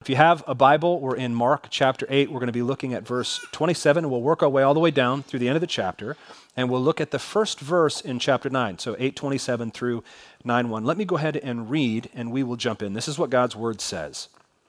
you have a Bible, we're in Mark chapter 8. We're going to be looking at verse 27. We'll work our way all the way down through the end of the chapter, and we'll look at the first verse in chapter 9, so 8:27 through 9:1. Let me go ahead and read, and we will jump in. This is what God's word says.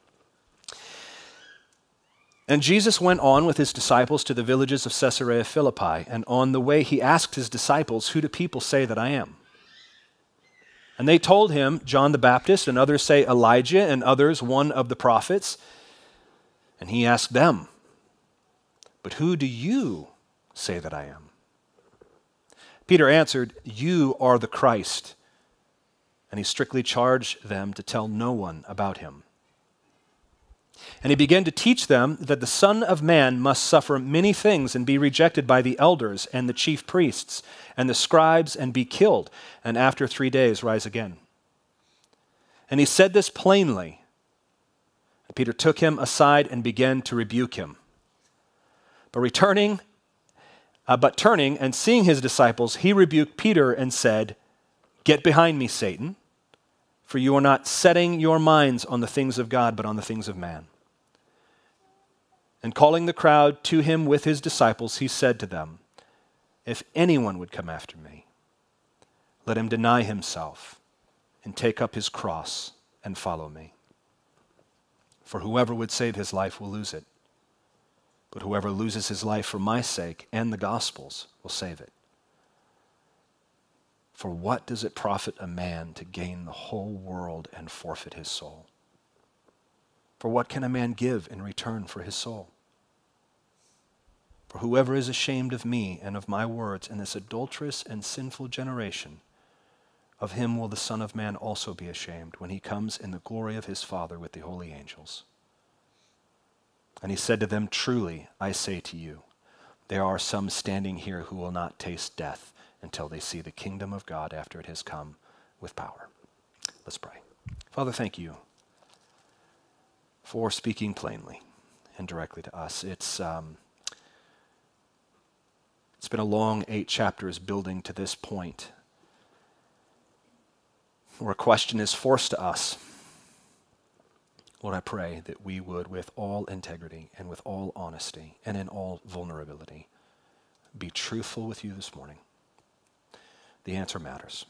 And Jesus went on with his disciples to the villages of Caesarea Philippi, and on the way he asked his disciples, "Who do people say that I am?" And they told him, "John the Baptist, and others say Elijah, and others one of the prophets." And he asked them, "But who do you say that I am?" Peter answered, "You are the Christ." And he strictly charged them to tell no one about him. And he began to teach them that the Son of Man must suffer many things and be rejected by the elders and the chief priests and the scribes and be killed, and after 3 days rise again. And he said this plainly. And Peter took him aside and began to rebuke him. But turning and seeing his disciples, he rebuked Peter and said, "Get behind me, Satan, for you are not setting your minds on the things of God, but on the things of man." And calling the crowd to him with his disciples, he said to them, "If anyone would come after me, let him deny himself and take up his cross and follow me. For whoever would save his life will lose it, but whoever loses his life for my sake and the gospel's will save it. For what does it profit a man to gain the whole world and forfeit his soul? For what can a man give in return for his soul? For whoever is ashamed of me and of my words in this adulterous and sinful generation, of him will the Son of Man also be ashamed when he comes in the glory of his Father with the holy angels." And he said to them, "Truly, I say to you, there are some standing here who will not taste death until they see the kingdom of God after it has come with power." Let's pray. Father, thank you for speaking plainly and directly to us. It's been a long 8 chapters building to this point where a question is forced to us. Lord, I pray that we would, with all integrity and with all honesty and in all vulnerability, be truthful with you this morning. The answer matters.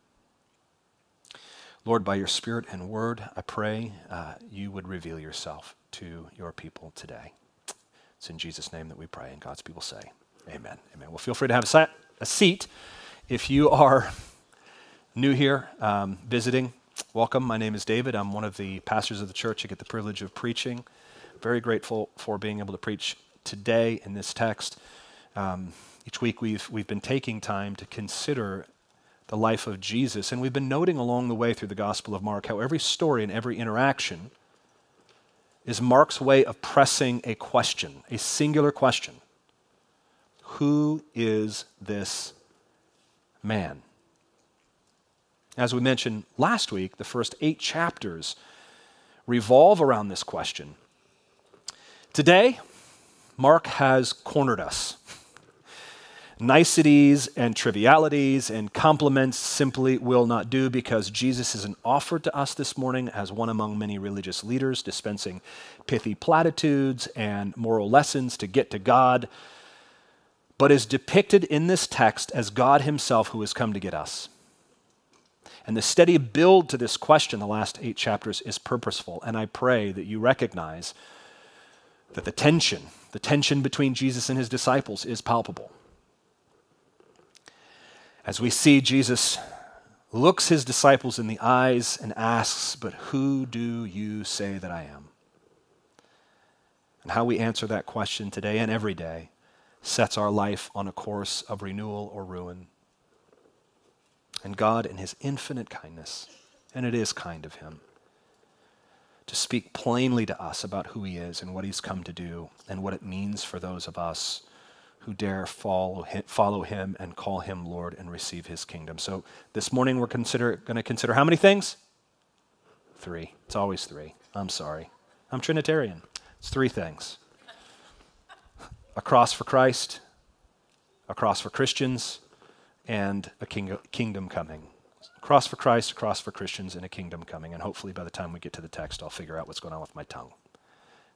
Lord, by your Spirit and word, I pray you would reveal yourself to your people today. It's in Jesus' name that we pray, and God's people say, amen. Amen. Well, feel free to have a seat. If you are new here, visiting, welcome. My name is David. I'm one of the pastors of the church. I get the privilege of preaching. Very grateful for being able to preach today in this text. Each week we've been taking time to consider the life of Jesus, and we've been noting along the way through the Gospel of Mark how every story and every interaction is Mark's way of pressing a question, a singular question. Who is this man? As we mentioned last week, the first 8 chapters revolve around this question. Today, Mark has cornered us. Niceties and trivialities and compliments simply will not do, because Jesus isn't offered to us this morning as one among many religious leaders dispensing pithy platitudes and moral lessons to get to God, but is depicted in this text as God himself who has come to get us. And the steady build to this question, the last 8 chapters, is purposeful, and I pray that you recognize that the tension between Jesus and his disciples is palpable. As we see, Jesus looks his disciples in the eyes and asks, "But who do you say that I am?" And how we answer that question today and every day sets our life on a course of renewal or ruin. And God, in his infinite kindness, and it is kind of him, to speak plainly to us about who he is and what he's come to do and what it means for those of us who dare follow him and call him Lord and receive his kingdom. So this morning we're going to consider how many things? 3. It's always 3. I'm sorry. I'm Trinitarian. It's 3 things. A cross for Christ, a cross for Christians, and a kingdom coming. Cross for Christ, a cross for Christians, and a kingdom coming. And hopefully by the time we get to the text, I'll figure out what's going on with my tongue.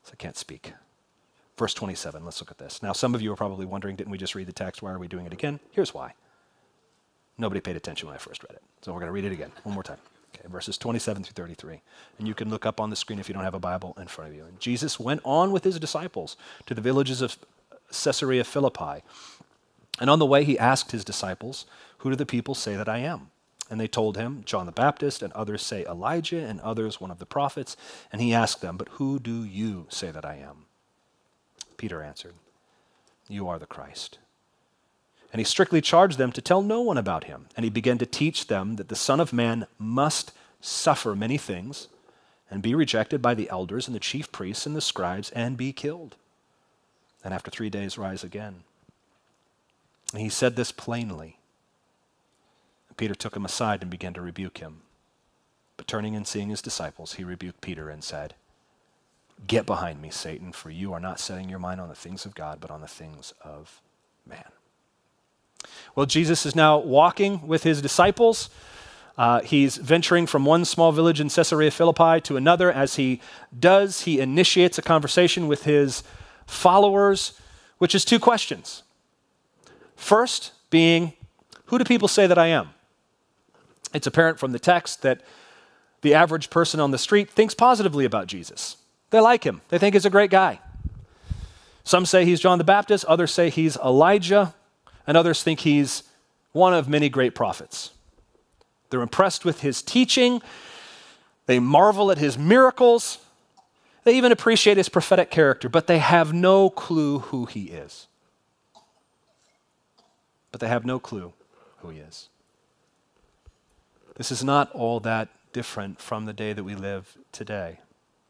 So I can't speak. Verse 27, let's look at this. Now, some of you are probably wondering, didn't we just read the text? Why are we doing it again? Here's why. Nobody paid attention when I first read it. So we're going to read it again, one more time. Okay, verses 27 through 33. And you can look up on the screen if you don't have a Bible in front of you. And Jesus went on with his disciples to the villages of Caesarea Philippi. And on the way, he asked his disciples, "Who do the people say that I am?" And they told him, "John the Baptist, and others say Elijah, and others one of the prophets." And he asked them, "But who do you say that I am?" Peter answered, "You are the Christ." And he strictly charged them to tell no one about him. And he began to teach them that the Son of Man must suffer many things and be rejected by the elders and the chief priests and the scribes and be killed, and after 3 days rise again. And he said this plainly. And Peter took him aside and began to rebuke him. But turning and seeing his disciples, he rebuked Peter and said, "Get behind me, Satan, for you are not setting your mind on the things of God, but on the things of man." Well, Jesus is now walking with his disciples. He's venturing from one small village in Caesarea Philippi to another. As he does, he initiates a conversation with his followers, which is two questions. First being, who do people say that I am? It's apparent from the text that the average person on the street thinks positively about Jesus. They like him. They think he's a great guy. Some say he's John the Baptist, others say he's Elijah, and others think he's one of many great prophets. They're impressed with his teaching. They marvel at his miracles. They even appreciate his prophetic character, but they have no clue who he is. This is not all that different from the day that we live today.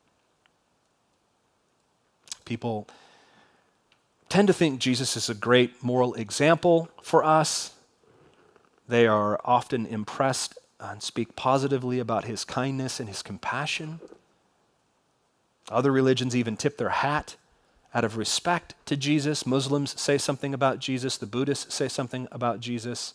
People tend to think Jesus is a great moral example for us. They are often impressed and speak positively about his kindness and his compassion. Other religions even tip their hat out of respect to Jesus. Muslims say something about Jesus. The Buddhists say something about Jesus.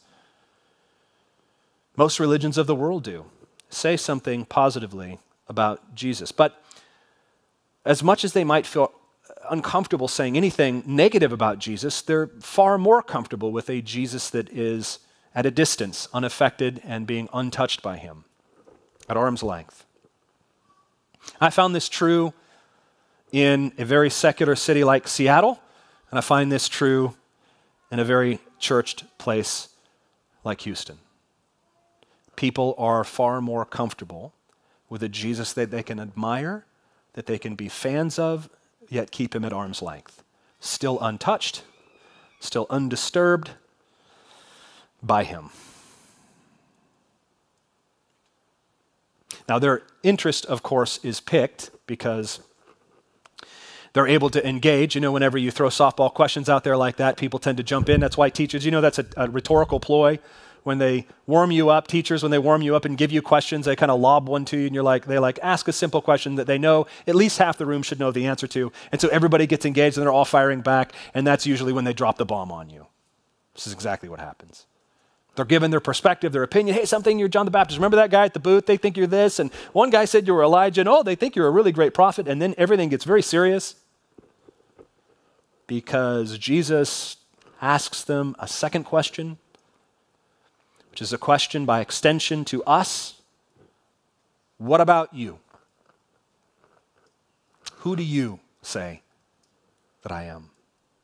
Most religions of the world do say something positively about Jesus. But as much as they might feel uncomfortable saying anything negative about Jesus, they're far more comfortable with a Jesus that is at a distance, unaffected, and being untouched by him, at arm's length. I found this true in a very secular city like Seattle, and I find this true in a very churched place like Houston. People are far more comfortable with a Jesus that they can admire, that they can be fans of, yet keep him at arm's length. Still untouched, still undisturbed by him. Now, their interest, of course, is picked because they're able to engage. You know, whenever you throw softball questions out there like that, people tend to jump in. That's why teachers, that's a rhetorical ploy. When they warm you up, teachers, when they warm you up and give you questions, they kind of lob one to you, and they ask a simple question that they know at least half the room should know the answer to. And so everybody gets engaged and they're all firing back, and that's usually when they drop the bomb on you. This is exactly what happens. They're given their perspective, their opinion. Hey, something, you're John the Baptist. Remember that guy at the booth? They think you're this. And one guy said you were Elijah. And they think you're a really great prophet. And then everything gets very serious because Jesus asks them a second question, which is a question by extension to us. What about you? Who do you say that I am?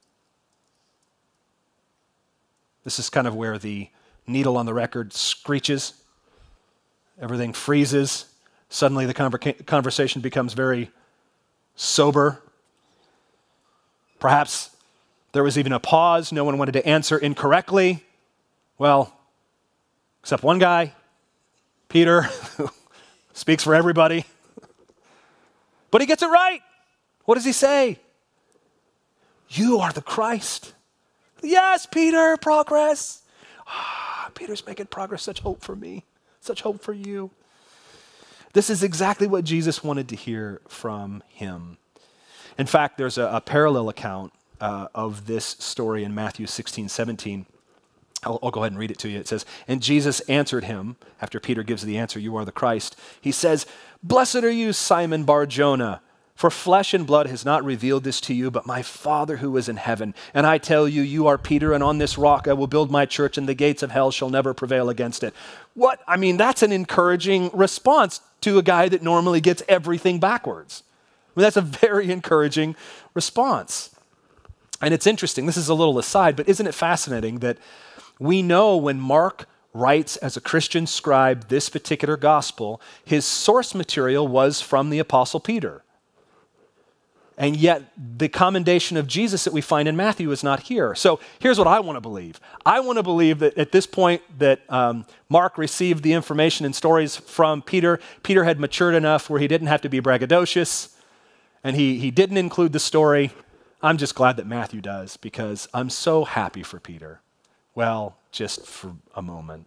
This is kind of where the needle on the record screeches. Everything freezes. Suddenly the conversation becomes very sober. Perhaps there was even a pause. No one wanted to answer incorrectly. Well, except one guy, Peter, who speaks for everybody. But he gets it right. What does he say? You are the Christ. Yes, Peter, progress. Peter's making progress. Such hope for me. Such hope for you. This is exactly what Jesus wanted to hear from him. In fact, there's a parallel account of this story in Matthew 16:17. I'll go ahead and read it to you. It says, "And Jesus answered him," after Peter gives the answer, "You are the Christ." He says, "Blessed are you, Simon Bar-Jonah, For flesh and blood has not revealed this to you, but my Father who is in heaven. And I tell you, you are Peter, and on this rock I will build my church, and the gates of hell shall never prevail against it. What? I mean, that's an encouraging response to a guy that normally gets everything backwards. I mean, that's a very encouraging response. And it's interesting, this is a little aside, but isn't it fascinating that we know when Mark writes as a Christian scribe this particular gospel, his source material was from the Apostle Peter. And yet the commendation of Jesus that we find in Matthew is not here. So here's what I want to believe. I want to believe that at this point that Mark received the information and stories from Peter. Peter had matured enough where he didn't have to be braggadocious, and he didn't include the story. I'm just glad that Matthew does, because I'm so happy for Peter. Well, just for a moment.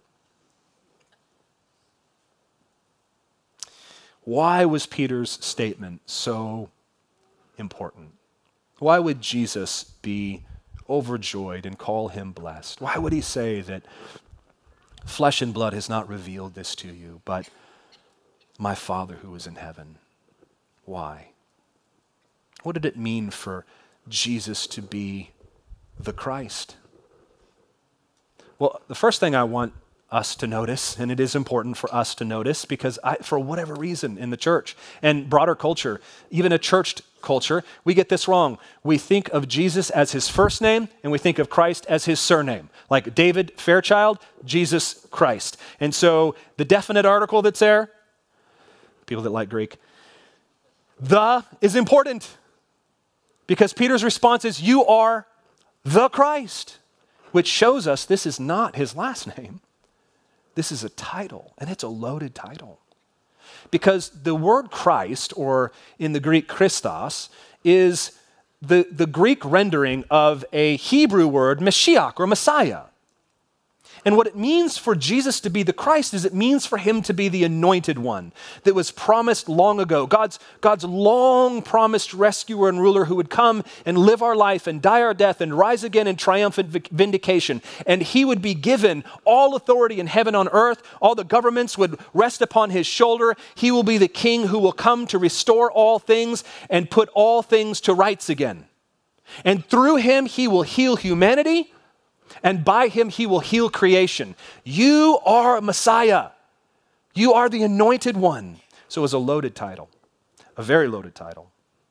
Why was Peter's statement so important? Why would Jesus be overjoyed and call him blessed? Why would he say that flesh and blood has not revealed this to you, but my Father who is in heaven? Why? What did it mean for Jesus to be the Christ? Well, the first thing I want us to notice, and it is important for us to notice, because for whatever reason in the church and broader culture, even a church culture, we get this wrong. We think of Jesus as his first name, and we think of Christ as his surname. Like David Fairchild, Jesus Christ. And so the definite article that's there, people that like Greek, the is important, because Peter's response is, you are the Christ, which shows us this is not his last name. This is a title, and it's a loaded title. Because the word Christ, or in the Greek Christos, is the Greek rendering of a Hebrew word, Mashiach, or Messiah. And what it means for Jesus to be the Christ is it means for him to be the anointed one that was promised long ago. God's long promised rescuer and ruler who would come and live our life and die our death and rise again in triumphant vindication. And he would be given all authority in heaven on earth. All the governments would rest upon his shoulder. He will be the king who will come to restore all things and put all things to rights again. And through him, he will heal humanity. And by him, he will heal creation. You are Messiah. You are the anointed one. So it was a loaded title, a very loaded title.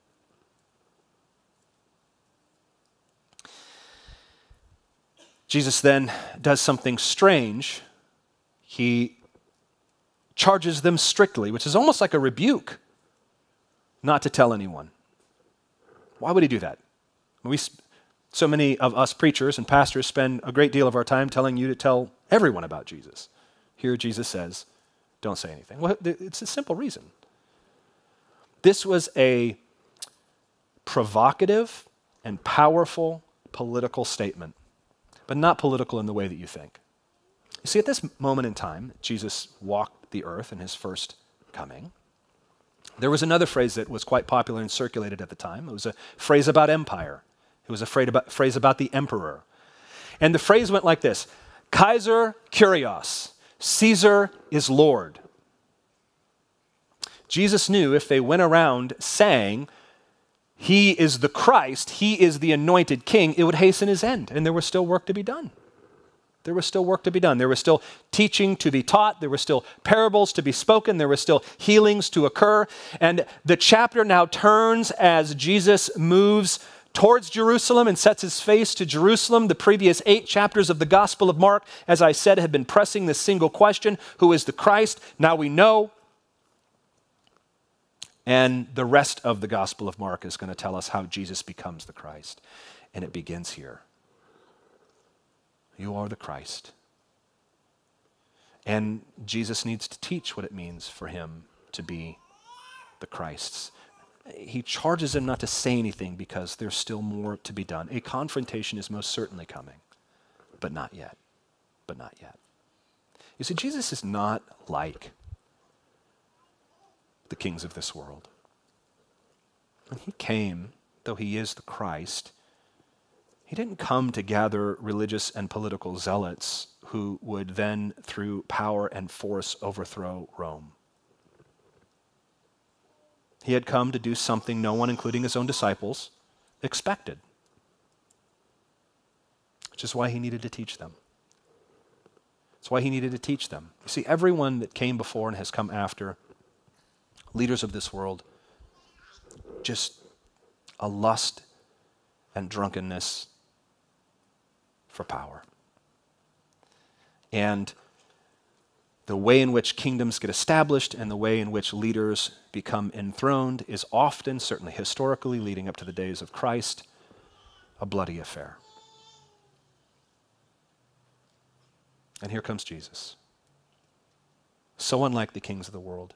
Jesus then does something strange. He charges them strictly, which is almost like a rebuke, not to tell anyone. Why would he do that? So many of us preachers and pastors spend a great deal of our time telling you to tell everyone about Jesus. Here Jesus says, don't say anything. Well, it's a simple reason. This was a provocative and powerful political statement, but not political in the way that you think. You see, at this moment in time, Jesus walked the earth in his first coming. There was another phrase that was quite popular and circulated at the time. It was a phrase about empire. It was a phrase about the emperor. And the phrase went like this: Kaiser Kyrios, Caesar is Lord. Jesus knew if they went around saying, he is the Christ, he is the anointed king, it would hasten his end. And there was still work to be done. There was still work to be done. There was still teaching to be taught. There were still parables to be spoken. There were still healings to occur. And the chapter now turns as Jesus moves towards Jerusalem and sets his face to Jerusalem. The previous 8 chapters of the Gospel of Mark, as I said, have been pressing this single question: who is the Christ? Now we know. And the rest of the Gospel of Mark is going to tell us how Jesus becomes the Christ. And it begins here. You are the Christ. And Jesus needs to teach what it means for him to be the Christ. He charges him not to say anything because there's still more to be done. A confrontation is most certainly coming, but not yet. But not yet. You see, Jesus is not like the kings of this world. When he came, though he is the Christ, he didn't come to gather religious and political zealots who would then, through power and force, overthrow Rome. He had come to do something no one, including his own disciples, expected, which is why he needed to teach them. That's why he needed to teach them. You see, everyone that came before and has come after, leaders of this world, just a lust and drunkenness for power. And the way in which kingdoms get established and the way in which leaders become enthroned is often, certainly historically, leading up to the days of Christ, a bloody affair. And here comes Jesus, so unlike the kings of the world.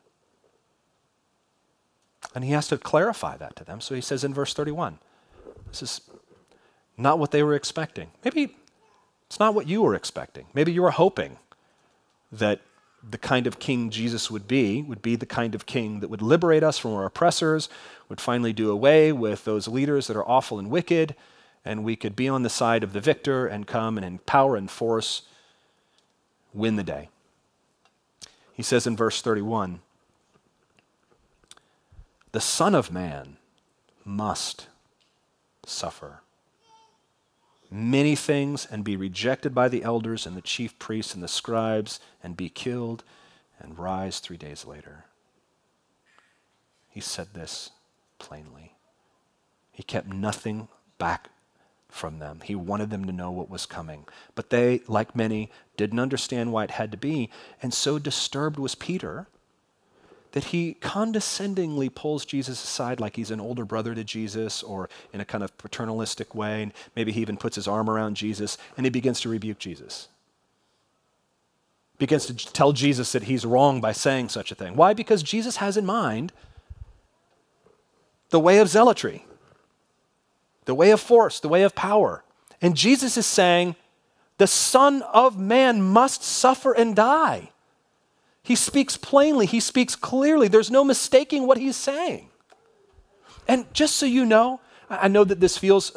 And he has to clarify that to them. So he says in verse 31, this is not what they were expecting. Maybe it's not what you were expecting. Maybe you were hoping that the kind of king Jesus would be the kind of king that would liberate us from our oppressors, would finally do away with those leaders that are awful and wicked, and we could be on the side of the victor and come and in power and force win the day. He says in verse 31, the Son of Man must suffer many things and be rejected by the elders and the chief priests and the scribes and be killed and rise 3 days later. He said this plainly. He kept nothing back from them. He wanted them to know what was coming. But they, like many, didn't understand why it had to be, and so disturbed was Peter that he condescendingly pulls Jesus aside like he's an older brother to Jesus, or in a kind of paternalistic way, and maybe he even puts his arm around Jesus, and he begins to rebuke Jesus. Begins to tell Jesus that he's wrong by saying such a thing. Why? Because Jesus has in mind the way of zealotry, the way of force, the way of power. And Jesus is saying, the Son of Man must suffer and die. He speaks plainly. He speaks clearly. There's no mistaking what he's saying. And just so you know, I know that this feels,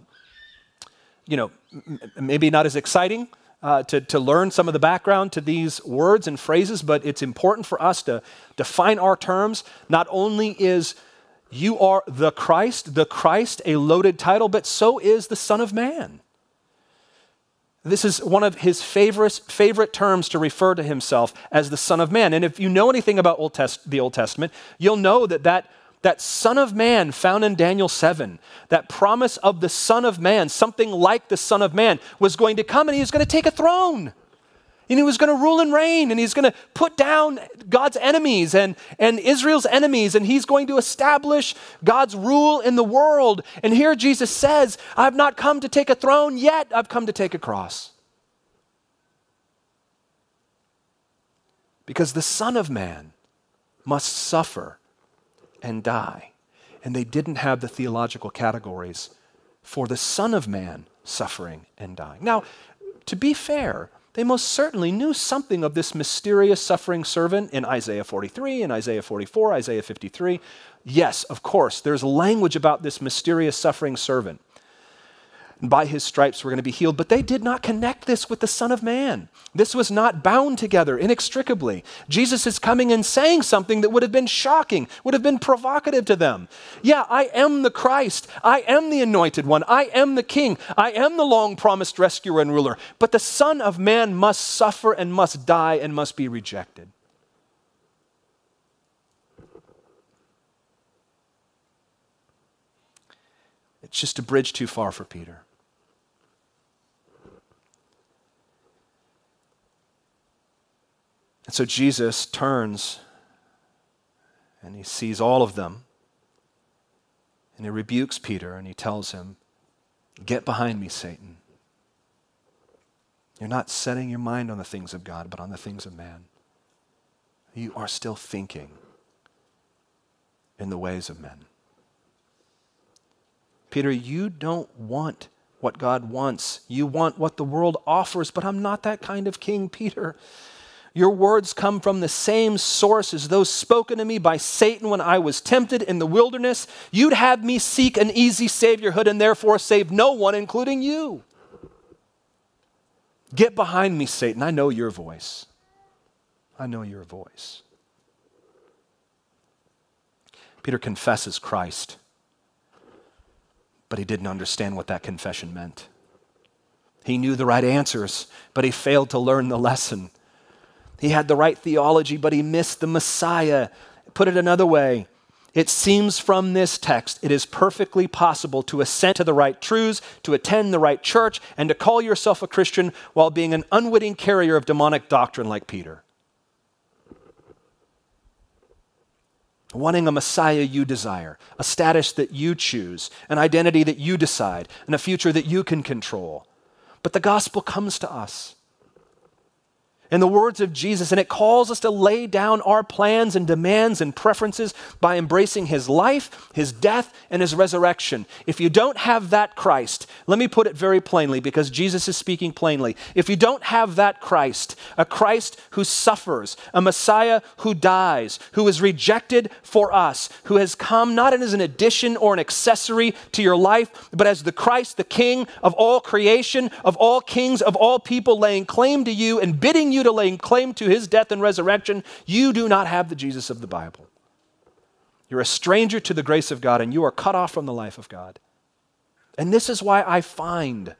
maybe not as exciting to learn some of the background to these words and phrases, but it's important for us to define our terms. Not only is you are the Christ, a loaded title, but so is the Son of Man. This is one of his favorite terms to refer to himself as the Son of Man. And if you know anything about the Old Testament, you'll know that Son of Man found in Daniel 7, that promise of the Son of Man, something like the Son of Man, was going to come and he was going to take a throne. And he was going to rule and reign, and he's going to put down God's enemies and Israel's enemies, and he's going to establish God's rule in the world. And here Jesus says, I've not come to take a throne yet, I've come to take a cross. Because the Son of Man must suffer and die. And they didn't have the theological categories for the Son of Man suffering and dying. Now, to be fair, they most certainly knew something of this mysterious suffering servant in Isaiah 43, in Isaiah 44, Isaiah 53. Yes, of course, there's language about this mysterious suffering servant. By his stripes we're going to be healed, but they did not connect this with the Son of Man. This was not bound together inextricably. Jesus is coming and saying something that would have been shocking, would have been provocative to them. Yeah, I am the Christ. I am the anointed one. I am the King. I am the long-promised rescuer and ruler. But the Son of Man must suffer and must die and must be rejected. It's just a bridge too far for Peter. And so Jesus turns and he sees all of them and he rebukes Peter and he tells him, get behind me, Satan. You're not setting your mind on the things of God, but on the things of man. You are still thinking in the ways of men. Peter, you don't want what God wants. You want what the world offers, but I'm not that kind of king, Peter. Your words come from the same source as those spoken to me by Satan when I was tempted in the wilderness. You'd have me seek an easy saviorhood and therefore save no one, including you. Get behind me, Satan. I know your voice. I know your voice. Peter confesses Christ, but he didn't understand what that confession meant. He knew the right answers, but he failed to learn the lesson. He had the right theology, but he missed the Messiah. Put it another way, it seems from this text, it is perfectly possible to assent to the right truths, to attend the right church, and to call yourself a Christian while being an unwitting carrier of demonic doctrine like Peter. Wanting a Messiah you desire, a status that you choose, an identity that you decide, and a future that you can control. But the gospel comes to us in the words of Jesus, and it calls us to lay down our plans and demands and preferences by embracing his life, his death, and his resurrection. If you don't have that Christ, let me put it very plainly because Jesus is speaking plainly. If you don't have that Christ, a Christ who suffers, a Messiah who dies, who is rejected for us, who has come not as an addition or an accessory to your life, but as the Christ, the King of all creation, of all kings, of all people, laying claim to you and bidding you to lay claim to his death and resurrection, you do not have the Jesus of the Bible. You're a stranger to the grace of God and you are cut off from the life of God. And this is why I find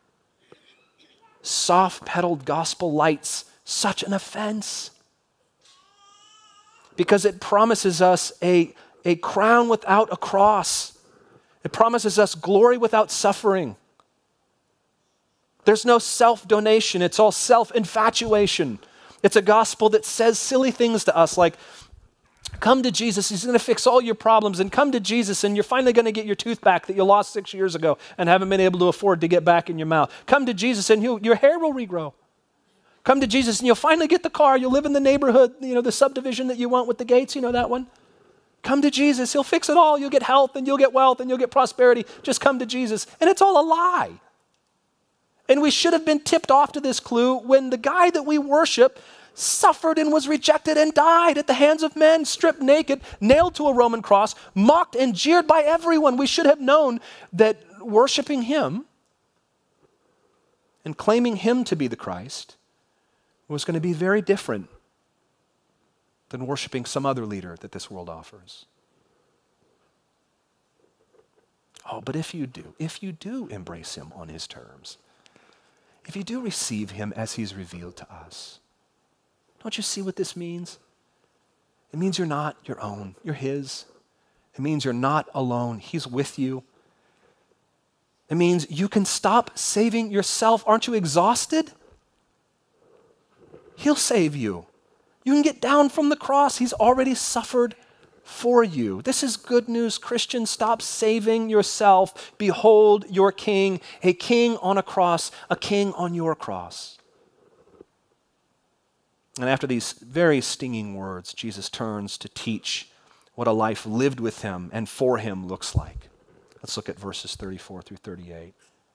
soft-pedaled gospel lights such an offense. Because it promises us a crown without a cross. It promises us glory without suffering. There's no self-donation. It's all self-infatuation. It's a gospel that says silly things to us like, come to Jesus, he's going to fix all your problems, and come to Jesus and you're finally going to get your tooth back that you lost 6 years ago and haven't been able to afford to get back in your mouth. Come to Jesus and your hair will regrow. Come to Jesus and you'll finally get the car. You'll live in the neighborhood, the subdivision that you want with the gates, that one. Come to Jesus, he'll fix it all. You'll get health and you'll get wealth and you'll get prosperity. Just come to Jesus. And it's all a lie. And we should have been tipped off to this clue when the guy that we worship suffered and was rejected and died at the hands of men, stripped naked, nailed to a Roman cross, mocked and jeered by everyone. We should have known that worshiping him and claiming him to be the Christ was going to be very different than worshiping some other leader that this world offers. Oh, but if you do embrace him on his terms, if you do receive him as he's revealed to us, don't you see what this means? It means you're not your own, you're his. It means you're not alone, he's with you. It means you can stop saving yourself. Aren't you exhausted? He'll save you. You can get down from the cross. He's already suffered for you. This is good news, Christian. Stop saving yourself. Behold your king, a king on a cross, a king on your cross. And after these very stinging words, Jesus turns to teach what a life lived with him and for him looks like. Let's look at verses 34 through 38.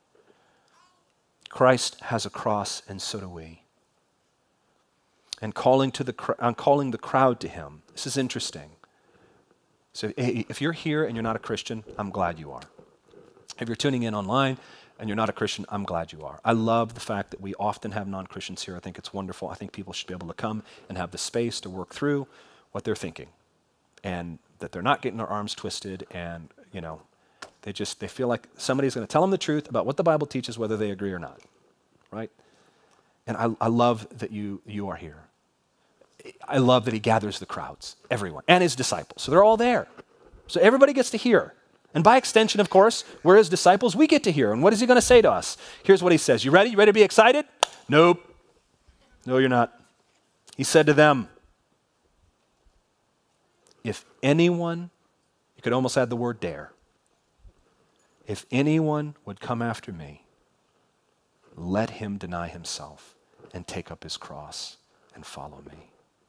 Christ has a cross and so do we. And calling the crowd to him. This is interesting. So if you're here and you're not a Christian, I'm glad you are. If you're tuning in online and you're not a Christian, I'm glad you are. I love the fact that we often have non-Christians here. I think it's wonderful. I think people should be able to come and have the space to work through what they're thinking and that they're not getting their arms twisted and, they feel like somebody's going to tell them the truth about what the Bible teaches, whether they agree or not, right? And I love that you are here. I love that he gathers the crowds, everyone, and his disciples. So they're all there. So everybody gets to hear. And by extension, of course, we're his disciples, we get to hear. And what is he going to say to us? Here's what he says. You ready? You ready to be excited? Nope. No, you're not. He said to them, if anyone, you could almost add the word dare, if anyone would come after me, let him deny himself and take up his cross and follow me.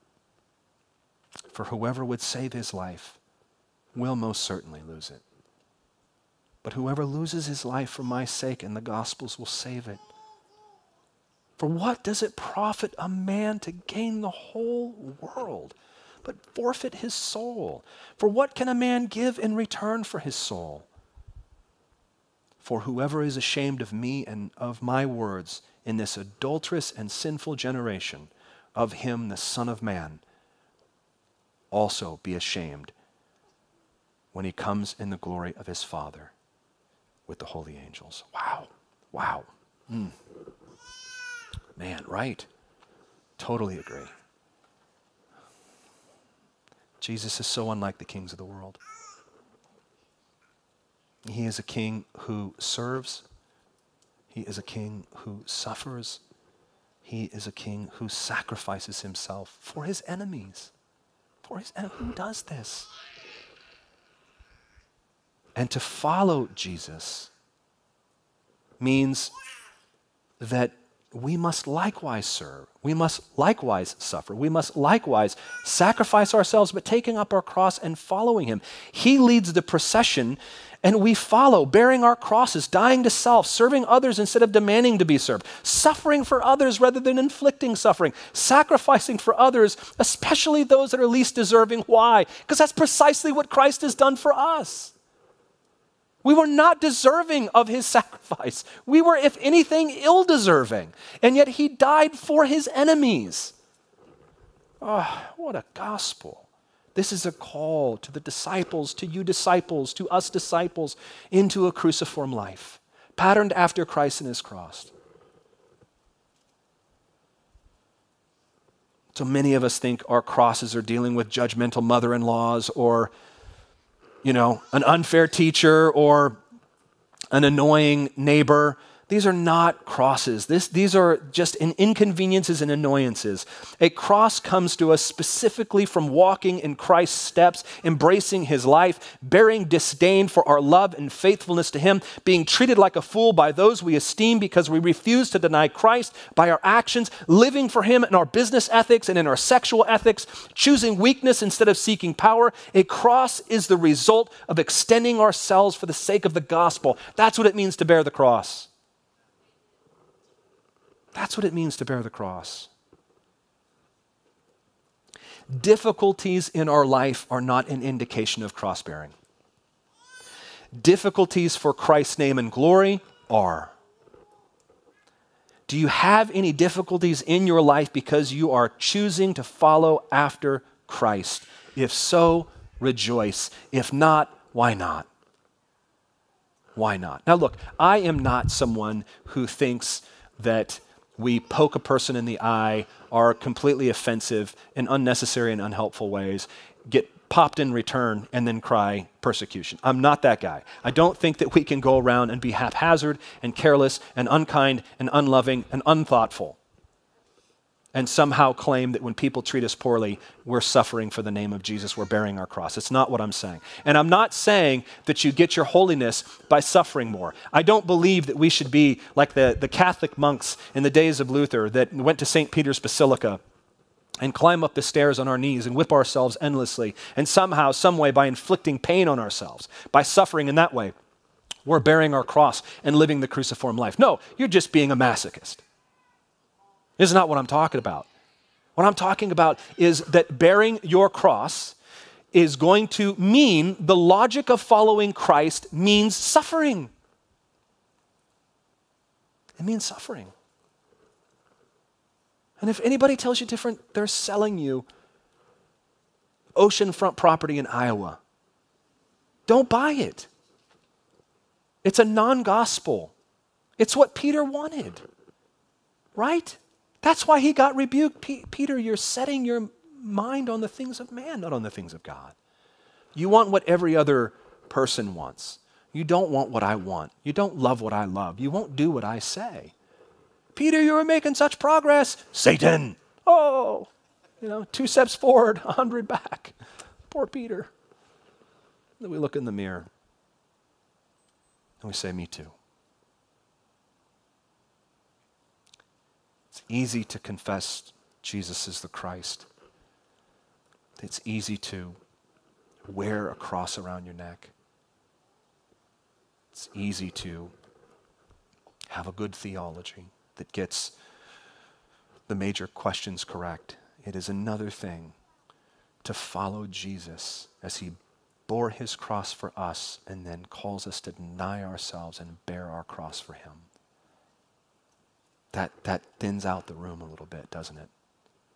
For whoever would save his life will most certainly lose it. But whoever loses his life for my sake and the gospel's will save it. For what does it profit a man to gain the whole world, but forfeit his soul? For what can a man give in return for his soul? For whoever is ashamed of me and of my words in this adulterous and sinful generation, of him the Son of Man also be ashamed when he comes in the glory of his Father with the holy angels. Wow. Wow. Man, right. Totally agree. Jesus is so unlike the kings of the world. He is a king who serves. He is a king who suffers. He is a king who sacrifices himself for his enemies. Who does this? And to follow Jesus means that we must likewise serve. We must likewise suffer. We must likewise sacrifice ourselves, but taking up our cross and following him. He leads the procession, and we follow, bearing our crosses, dying to self, serving others instead of demanding to be served, suffering for others rather than inflicting suffering, sacrificing for others, especially those that are least deserving. Why? Because that's precisely what Christ has done for us. We were not deserving of his sacrifice. We were, if anything, ill-deserving. And yet he died for his enemies. Oh, what a gospel. This is a call to the disciples, to you disciples, to us disciples, into a cruciform life, patterned after Christ and his cross. So many of us think our crosses are dealing with judgmental mother-in-laws or an unfair teacher or an annoying neighbor. These are not crosses. These are just inconveniences and annoyances. A cross comes to us specifically from walking in Christ's steps, embracing his life, bearing disdain for our love and faithfulness to him, being treated like a fool by those we esteem because we refuse to deny Christ by our actions, living for him in our business ethics and in our sexual ethics, choosing weakness instead of seeking power. A cross is the result of extending ourselves for the sake of the gospel. That's what it means to bear the cross. That's what it means to bear the cross. Difficulties in our life are not an indication of cross-bearing. Difficulties for Christ's name and glory are. Do you have any difficulties in your life because you are choosing to follow after Christ? If so, rejoice. If not, why not? Why not? Now look, I am not someone who thinks that we poke a person in the eye, are completely offensive in unnecessary and unhelpful ways, get popped in return, and then cry persecution. I'm not that guy. I don't think that we can go around and be haphazard and careless and unkind and unloving and unthoughtful and somehow claim that when people treat us poorly, we're suffering for the name of Jesus, we're bearing our cross. It's not what I'm saying. And I'm not saying that you get your holiness by suffering more. I don't believe that we should be like the Catholic monks in the days of Luther that went to St. Peter's Basilica and climb up the stairs on our knees and whip ourselves endlessly, and somehow, some way, by inflicting pain on ourselves, by suffering in that way, we're bearing our cross and living the cruciform life. No, you're just being a masochist. This is not what I'm talking about. What I'm talking about is that bearing your cross is going to mean the logic of following Christ means suffering. It means suffering. And if anybody tells you different, they're selling you oceanfront property in Iowa. Don't buy it. It's a non-gospel. It's what Peter wanted, right? That's why he got rebuked. Peter, you're setting your mind on the things of man, not on the things of God. You want what every other person wants. You don't want what I want. You don't love what I love. You won't do what I say. Peter, you were making such progress. Satan. Oh, 2 steps forward, 100 back. Poor Peter. Then we look in the mirror and we say, me too. It's easy to confess Jesus is the Christ. It's easy to wear a cross around your neck. It's easy to have a good theology that gets the major questions correct. It is another thing to follow Jesus as he bore his cross for us and then calls us to deny ourselves and bear our cross for him. That thins out the room a little bit, doesn't it?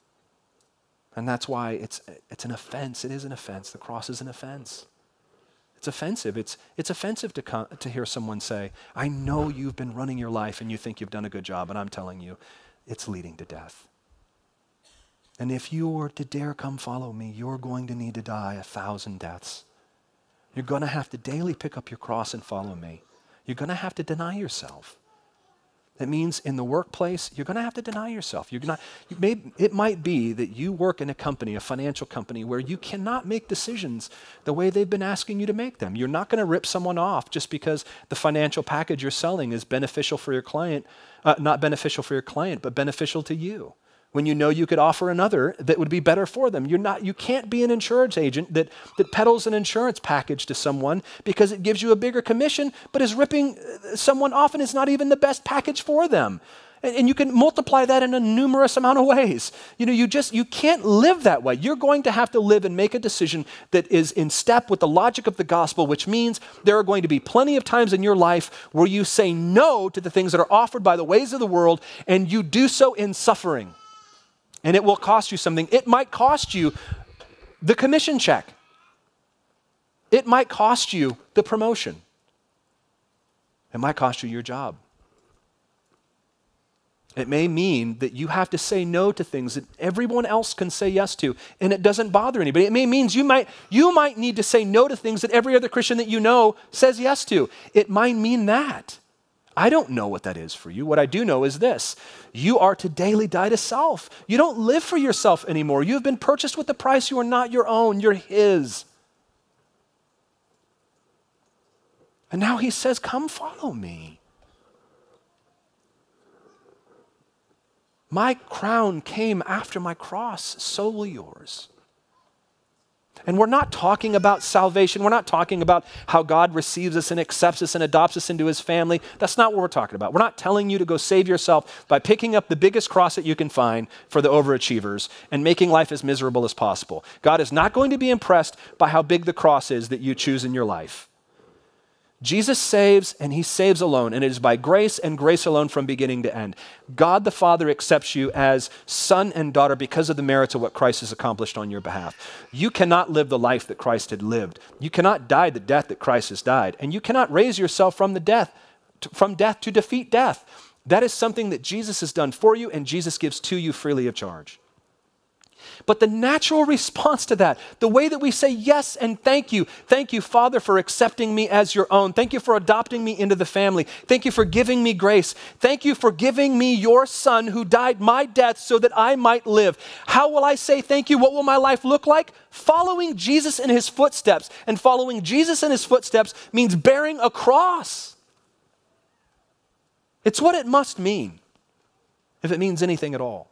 And that's why it's an offense. It is an offense. The cross is an offense. It's offensive. It's offensive to hear someone say, I know you've been running your life and you think you've done a good job, and I'm telling you, it's leading to death. And if you were to dare come follow me, you're going to need to die 1,000 deaths. You're going to have to daily pick up your cross and follow me. You're going to have to deny yourself. That means in the workplace, you're going to have to deny yourself. It might be that you work in a company, a financial company, where you cannot make decisions the way they've been asking you to make them. You're not going to rip someone off just because the financial package you're selling is beneficial for your client, not beneficial for your client, but beneficial to you. When you know you could offer another that would be better for them. You can't be an insurance agent that peddles an insurance package to someone because it gives you a bigger commission, but is ripping someone off and it's not even the best package for them. And you can multiply that in a numerous amount of ways. You can't live that way. You're going to have to live and make a decision that is in step with the logic of the gospel, which means there are going to be plenty of times in your life where you say no to the things that are offered by the ways of the world, and you do so in suffering. And it will cost you something. It might cost you the commission check. It might cost you the promotion. It might cost you your job. It may mean that you have to say no to things that everyone else can say yes to, and it doesn't bother anybody. It may mean you might need to say no to things that every other Christian that you know says yes to. It might mean that. I don't know what that is for you. What I do know is this. You are to daily die to self. You don't live for yourself anymore. You have been purchased with a price. You are not your own. You're His. And now He says, come follow me. My crown came after my cross, so will yours. And we're not talking about salvation. We're not talking about how God receives us and accepts us and adopts us into His family. That's not what we're talking about. We're not telling you to go save yourself by picking up the biggest cross that you can find for the overachievers and making life as miserable as possible. God is not going to be impressed by how big the cross is that you choose in your life. Jesus saves, and He saves alone, and it is by grace and grace alone from beginning to end. God the Father accepts you as son and daughter because of the merits of what Christ has accomplished on your behalf. You cannot live the life that Christ had lived. You cannot die the death that Christ has died, and you cannot raise yourself from death to defeat death. That is something that Jesus has done for you, and Jesus gives to you freely of charge. But the natural response to that, the way that we say yes and thank you, Father, for accepting me as your own. Thank you for adopting me into the family. Thank you for giving me grace. Thank you for giving me your Son who died my death so that I might live. How will I say thank you? What will my life look like? Following Jesus in His footsteps. And following Jesus in His footsteps means bearing a cross. It's what it must mean, if it means anything at all.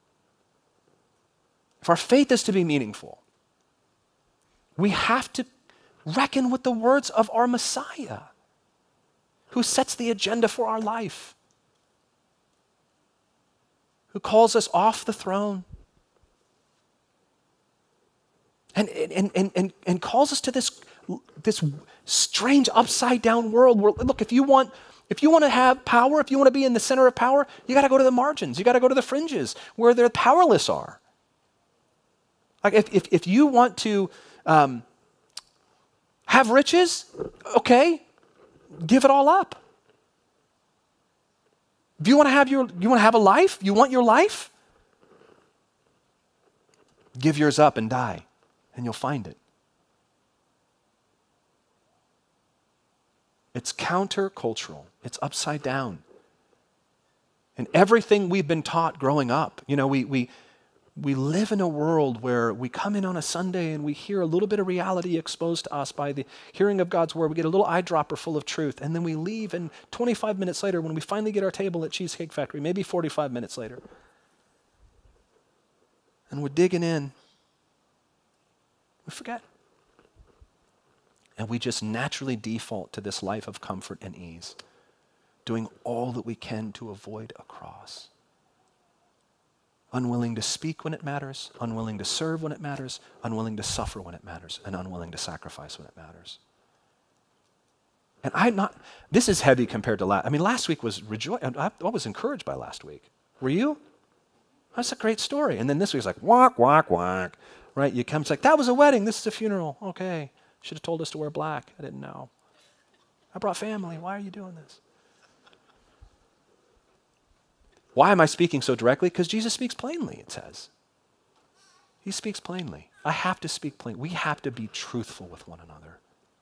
If our faith is to be meaningful, we have to reckon with the words of our Messiah, who sets the agenda for our life, who calls us off the throne, and calls us to this strange upside down world where, look, if you want to have power, if you want to be in the center of power, you got to go to the margins. You got to go to the fringes where the powerless are. Like if you want to have riches, okay, give it all up. If you want to have a life, you want your life, give yours up and die, and you'll find it. It's countercultural. It's upside down. And everything we've been taught growing up, we live in a world where we come in on a Sunday and we hear a little bit of reality exposed to us by the hearing of God's word. We get a little eyedropper full of truth, and then we leave, and 25 minutes later, when we finally get our table at Cheesecake Factory, maybe 45 minutes later, and we're digging in, we forget. And we just naturally default to this life of comfort and ease, doing all that we can to avoid a cross. Unwilling to speak when it matters, unwilling to serve when it matters, unwilling to suffer when it matters, and unwilling to sacrifice when it matters. And this is heavy compared to last week was I was encouraged by last week. Were you? That's a great story. And then this week's like, walk, right? You come, it's like, that was a wedding, this is a funeral, okay. Should have told us to wear black. I didn't know. I brought family. Why are you doing this? Why am I speaking so directly? Because Jesus speaks plainly, it says. He speaks plainly. I have to speak plainly. We have to be truthful with one another.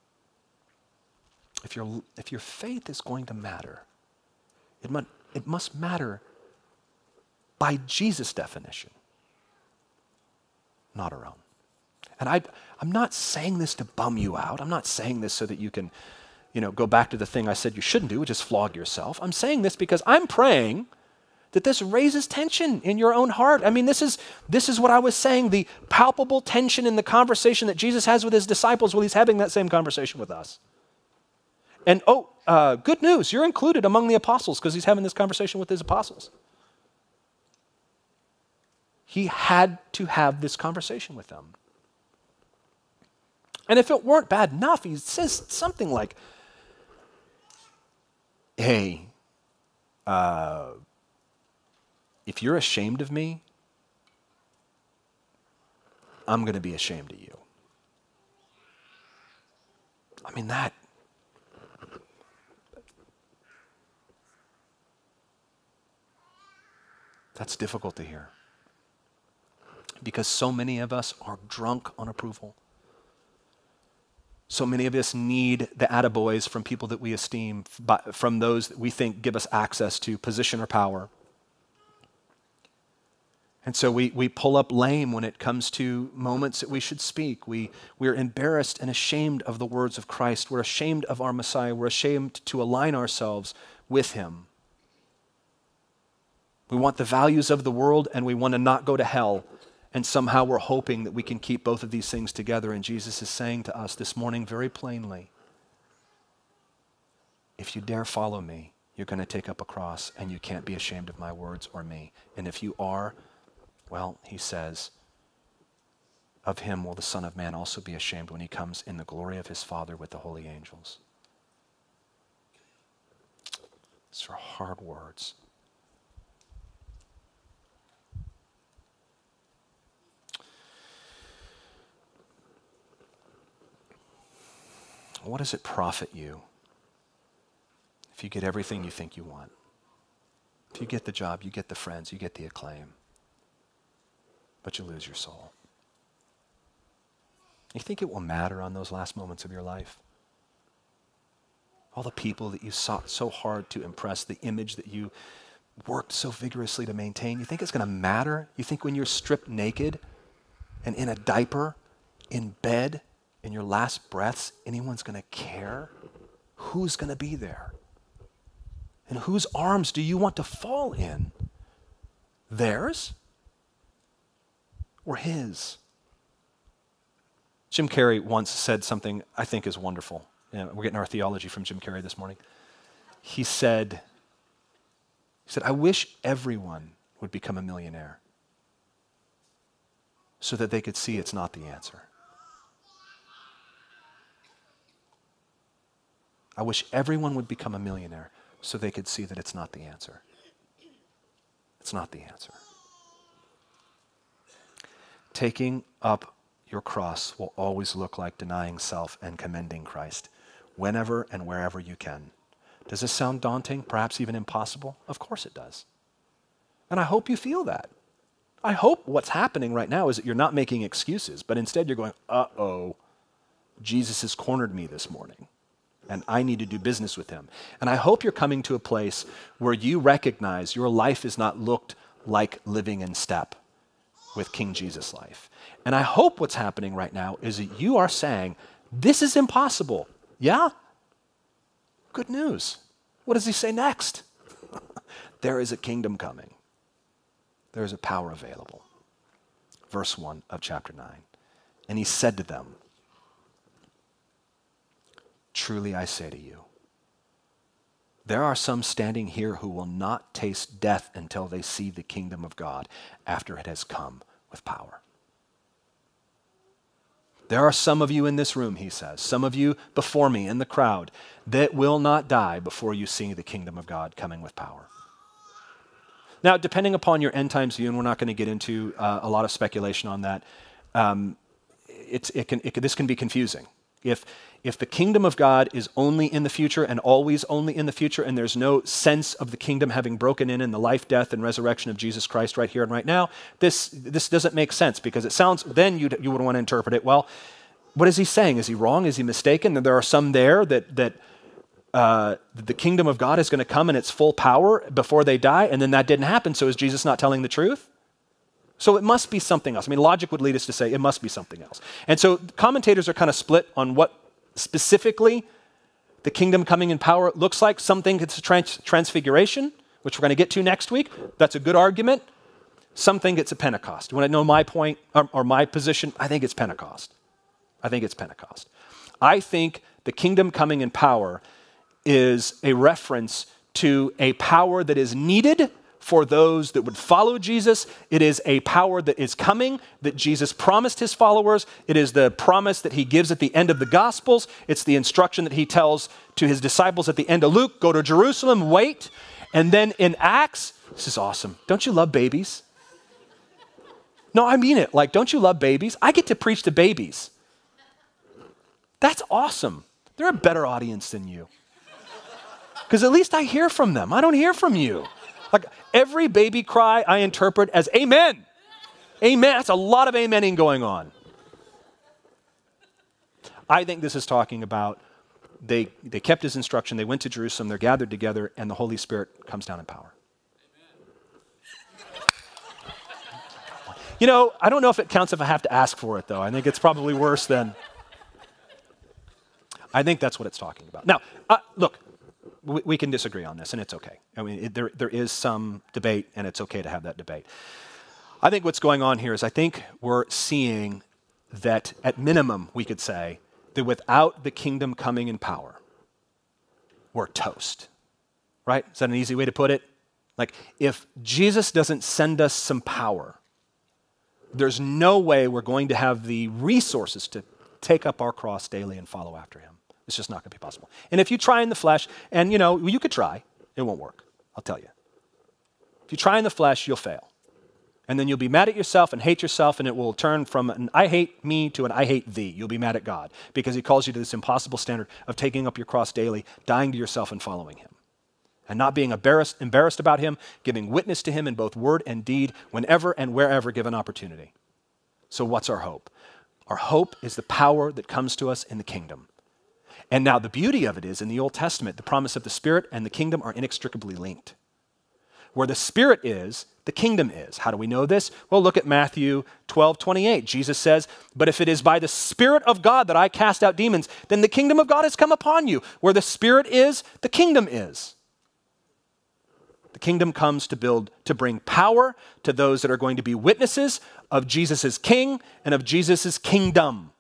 If your faith is going to matter, it must matter by Jesus' definition, not our own. And I'm not saying this to bum you out. I'm not saying this so that you can, go back to the thing I said you shouldn't do, which is flog yourself. I'm saying this because I'm praying that this raises tension in your own heart. I mean, this is what I was saying, the palpable tension in the conversation that Jesus has with his disciples while he's having that same conversation with us. And good news, you're included among the apostles because he's having this conversation with his apostles. He had to have this conversation with them. And if it weren't bad enough, he says something like, hey, if you're ashamed of me, I'm going to be ashamed of you. I mean, that's difficult to hear. Because so many of us are drunk on approval. So many of us need the attaboys from people that we esteem, from those that we think give us access to position or power. And so we pull up lame when it comes to moments that we should speak. We're embarrassed and ashamed of the words of Christ. We're ashamed of our Messiah. We're ashamed to align ourselves with him. We want the values of the world and we want to not go to hell. And somehow we're hoping that we can keep both of these things together. And Jesus is saying to us this morning very plainly, if you dare follow me, you're going to take up a cross and you can't be ashamed of my words or me. And if you are, well, he says, of him will the Son of Man also be ashamed when he comes in the glory of his Father with the holy angels. These are hard words. What does it profit you if you get everything you think you want? If you get the job, you get the friends, you get the acclaim, but you lose your soul. You think it will matter on those last moments of your life? All the people that you sought so hard to impress, the image that you worked so vigorously to maintain, you think it's going to matter? You think when you're stripped naked and in a diaper, in bed, in your last breaths, anyone's going to care? Who's going to be there? And whose arms do you want to fall in? Theirs or his? Jim Carrey once said something I think is wonderful. We're getting our theology from Jim Carrey this morning. He said, I wish everyone would become a millionaire so that they could see it's not the answer. I wish everyone would become a millionaire so they could see that it's not the answer. It's not the answer. Taking up your cross will always look like denying self and commending Christ whenever and wherever you can. Does this sound daunting, perhaps even impossible? Of course it does. And I hope you feel that. I hope what's happening right now is that you're not making excuses, but instead you're going, uh-oh, Jesus has cornered me this morning. And I need to do business with him. And I hope you're coming to a place where you recognize your life is not looked like living in step with King Jesus' life. And I hope what's happening right now is that you are saying, this is impossible. Yeah? Good news. What does he say next? There is a kingdom coming. There is a power available. Verse 1 of chapter 9. And he said to them, truly I say to you, there are some standing here who will not taste death until they see the kingdom of God after it has come with power. There are some of you in this room, he says, some of you before me in the crowd that will not die before you see the kingdom of God coming with power. Now, depending upon your end times view, and we're not going to get into a lot of speculation on that, this can be confusing. If the kingdom of God is only in the future and always only in the future, and there's no sense of the kingdom having broken in the life, death, and resurrection of Jesus Christ right here and right now, this doesn't make sense, because it sounds, then you would want to interpret it, well, what is he saying? Is he wrong? Is he mistaken? That there are some there that the kingdom of God is going to come in its full power before they die, and then that didn't happen, so is Jesus not telling the truth? So it must be something else. I mean, logic would lead us to say it must be something else. And so commentators are kind of split on what specifically the kingdom coming in power looks like. Some think it's a transfiguration, which we're going to get to next week. That's a good argument. Some think it's a Pentecost. You want to know my point or my position? I think it's Pentecost. I think it's Pentecost. I think the kingdom coming in power is a reference to a power that is needed for those that would follow Jesus. It is a power that is coming, that Jesus promised his followers. It is the promise that he gives at the end of the Gospels. It's the instruction that he tells to his disciples at the end of Luke, go to Jerusalem, wait. And then in Acts, this is awesome. Don't you love babies? No, I mean it. Like, don't you love babies? I get to preach to babies. That's awesome. They're a better audience than you. Because at least I hear from them. I don't hear from you. Like, every baby cry I interpret as amen. Amen. That's a lot of amening going on. I think this is talking about they kept his instruction, they went to Jerusalem, they're gathered together, and the Holy Spirit comes down in power. You know, I don't know if it counts if I have to ask for it, though. I think it's probably worse than... I think that's what it's talking about. Now, look, we can disagree on this, and it's okay. I mean, there is some debate, and it's okay to have that debate. I think what's going on here is I think we're seeing that, at minimum, we could say, that without the kingdom coming in power, we're toast. Right? Is that an easy way to put it? Like, if Jesus doesn't send us some power, there's no way we're going to have the resources to take up our cross daily and follow after him. It's just not going to be possible. And if you try in the flesh, and you could try, it won't work. I'll tell you. If you try in the flesh, you'll fail. And then you'll be mad at yourself and hate yourself, and it will turn from an I hate me to an I hate thee. You'll be mad at God because he calls you to this impossible standard of taking up your cross daily, dying to yourself and following him. And not being embarrassed about him, giving witness to him in both word and deed whenever and wherever given opportunity. So what's our hope? Our hope is the power that comes to us in the kingdom. And now the beauty of it is, in the Old Testament, the promise of the Spirit and the kingdom are inextricably linked. Where the Spirit is, the kingdom is. How do we know this? Well, look at Matthew 12:28. Jesus says, but if it is by the Spirit of God that I cast out demons, then the kingdom of God has come upon you. Where the Spirit is, the kingdom is. The kingdom comes to bring power to those that are going to be witnesses of Jesus as king and of Jesus' kingdom.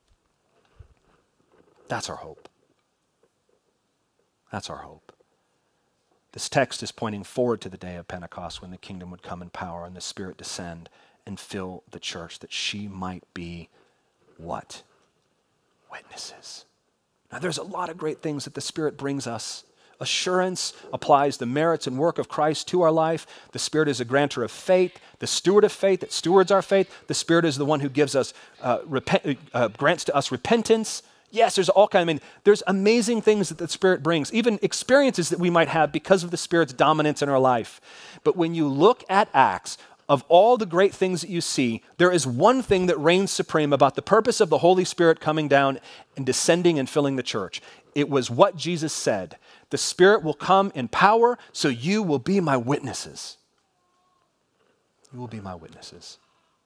That's our hope. That's our hope. This text is pointing forward to the day of Pentecost when the kingdom would come in power and the Spirit descend and fill the church, that she might be what? Witnesses. Now, there's a lot of great things that the Spirit brings us. Assurance applies the merits and work of Christ to our life. The Spirit is a grantor of faith, the steward of faith that stewards our faith. The Spirit is the one who gives us, grants to us repentance. Yes, there's all kinds. I mean, there's amazing things that the Spirit brings, even experiences that we might have because of the Spirit's dominance in our life. But when you look at Acts, of all the great things that you see, there is one thing that reigns supreme about the purpose of the Holy Spirit coming down and descending and filling the church. It was what Jesus said. The Spirit will come in power, so you will be my witnesses. You will be my witnesses.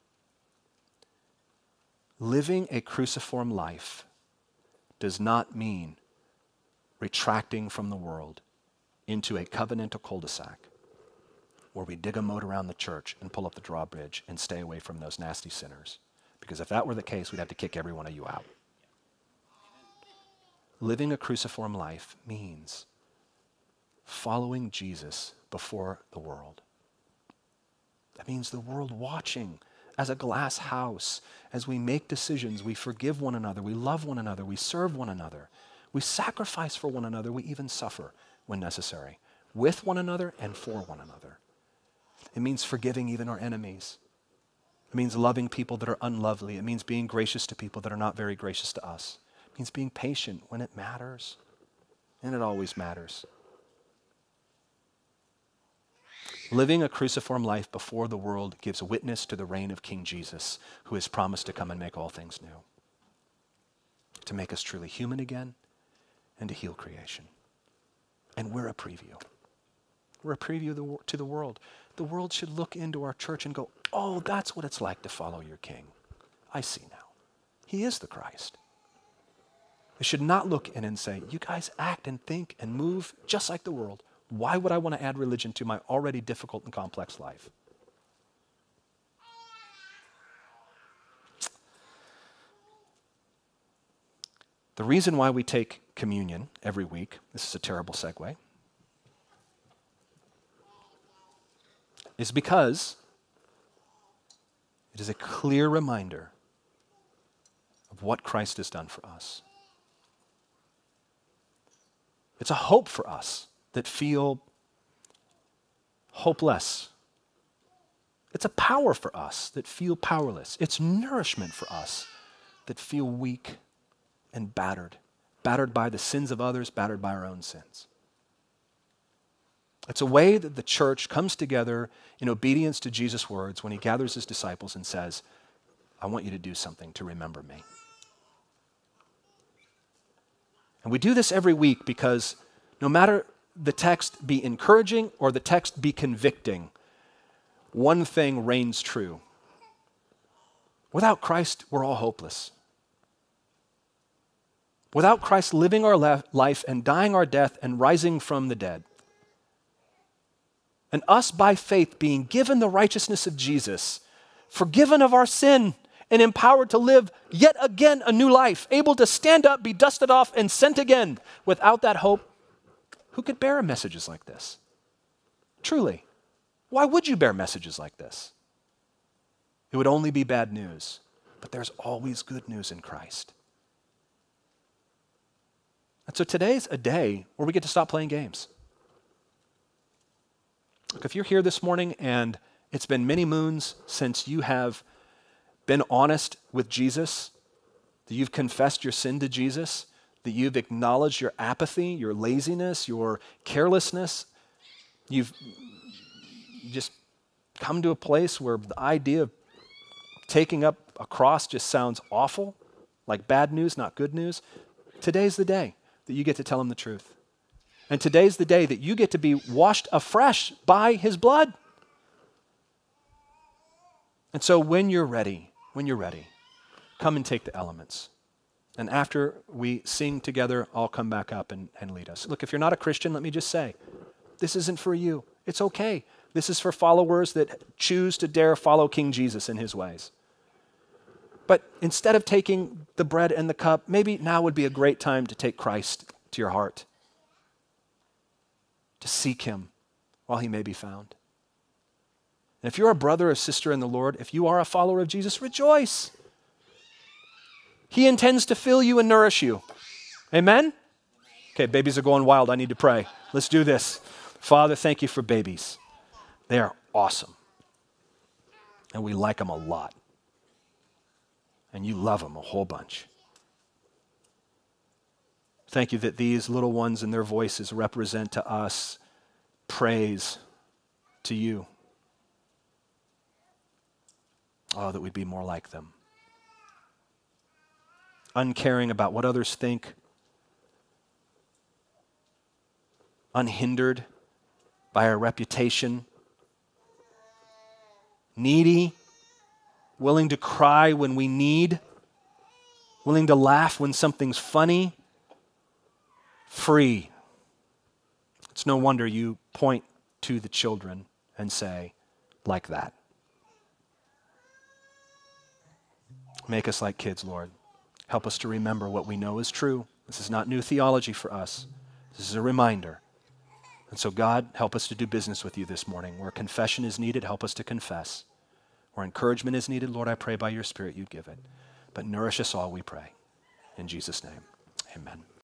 Living a cruciform life does not mean retracting from the world into a covenantal cul-de-sac where we dig a moat around the church and pull up the drawbridge and stay away from those nasty sinners. Because if that were the case, we'd have to kick every one of you out. Living a cruciform life means following Jesus before the world. That means the world watching as a glass house. As we make decisions, we forgive one another, we love one another, we serve one another, we sacrifice for one another, we even suffer when necessary, with one another and for one another. It means forgiving even our enemies. It means loving people that are unlovely. It means being gracious to people that are not very gracious to us. It means being patient when it matters. And it always matters. Living a cruciform life before the world gives witness to the reign of King Jesus, who has promised to come and make all things new, to make us truly human again, and to heal creation. And we're a preview. We're a preview to the world. The world should look into our church and go, oh, that's what it's like to follow your King. I see now. He is the Christ. They should not look in and say, you guys act and think and move just like the world. Why would I want to add religion to my already difficult and complex life? The reason why we take communion every week, this is a terrible segue, is because it is a clear reminder of what Christ has done for us. It's a hope for us that feel hopeless. It's a power for us that feel powerless. It's nourishment for us that feel weak and battered by the sins of others, battered by our own sins. It's a way that the church comes together in obedience to Jesus' words when he gathers his disciples and says, I want you to do something to remember me. And we do this every week because no matter the text be encouraging or the text be convicting, one thing reigns true. Without Christ, we're all hopeless. Without Christ living our life and dying our death and rising from the dead, and us by faith being given the righteousness of Jesus, forgiven of our sin, and empowered to live yet again a new life, able to stand up, be dusted off, and sent again. Without that hope, who could bear messages like this? Truly, why would you bear messages like this? It would only be bad news, but there's always good news in Christ. And so today's a day where we get to stop playing games. Look, if you're here this morning and it's been many moons since you have been honest with Jesus, that you've confessed your sin to Jesus, that you've acknowledged your apathy, your laziness, your carelessness, you've just come to a place where the idea of taking up a cross just sounds awful, like bad news, not good news. Today's the day that you get to tell him the truth. And today's the day that you get to be washed afresh by his blood. And so when you're ready, come and take the elements. And after we sing together, I'll come back up and lead us. Look, if you're not a Christian, let me just say, this isn't for you. It's okay. This is for followers that choose to dare follow King Jesus in his ways. But instead of taking the bread and the cup, maybe now would be a great time to take Christ to your heart, to seek him while he may be found. And if you're a brother or sister in the Lord, if you are a follower of Jesus, rejoice. He intends to fill you and nourish you. Amen? Okay, babies are going wild. I need to pray. Let's do this. Father, thank you for babies. They are awesome. And we like them a lot. And you love them a whole bunch. Thank you that these little ones and their voices represent to us praise to you. Oh, that we'd be more like them. Uncaring about what others think. Unhindered by our reputation. Needy. Willing to cry when we need. Willing to laugh when something's funny. Free. It's no wonder you point to the children and say, like that. Make us like kids, Lord. Help us to remember what we know is true. This is not new theology for us. This is a reminder. And so, God, help us to do business with you this morning. Where confession is needed, help us to confess. Where encouragement is needed, Lord, I pray by your Spirit you'd give it. But nourish us all, we pray. In Jesus' name, amen.